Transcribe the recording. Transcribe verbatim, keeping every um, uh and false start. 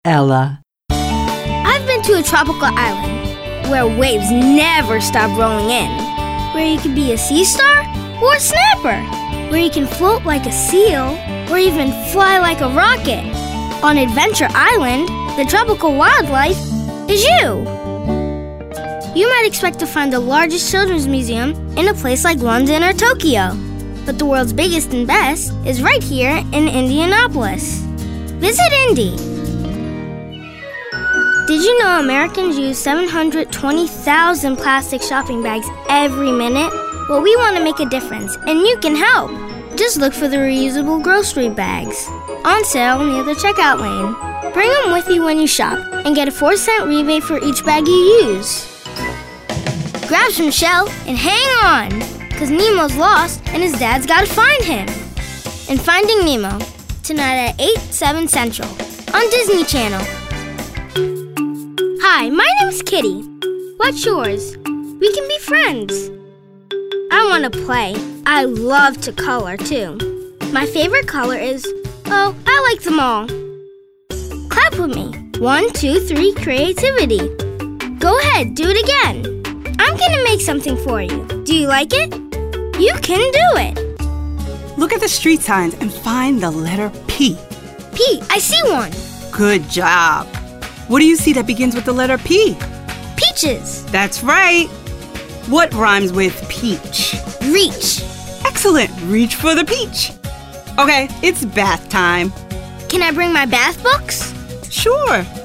Ella. I've been to a tropical island where waves never stop rolling in, where you can be a sea star or a snapper, where you can float like a seal or even fly like a rocket. On Adventure Island, the tropical wildlife is you. You might expect to find the largest children's museum in a place like London or Tokyo, but the world's biggest and best is right here in Indianapolis. Visit Indy. Did you know Americans use seven hundred twenty thousand plastic shopping bags every minute? Well, we want to make a difference, and you can help. Just look for the reusable grocery bags on sale near the checkout lane. Bring them with you when you shop and get a four cent rebate for each bag you use. Grab some shell and hang on, because Nemo's lost and his dad's got to find him. And Finding Nemo, tonight at eight, seven Central on Disney Channel. Hi, my name's Kitty. What's yours? We can be friends. I want to play. I love to color, too. My favorite color is, oh, I like them all. Clap with me. One, two, three, creativity. Go ahead, do it again. I'm going to make something for you. Do you like it? You can do it. Look at the street signs and find the letter P. P, I see one. Good job. What do you see that begins with the letter P? Peaches. That's right. What rhymes with peach? Reach. Excellent. Reach for the peach. Okay, it's bath time. Can I bring my bath books? Sure.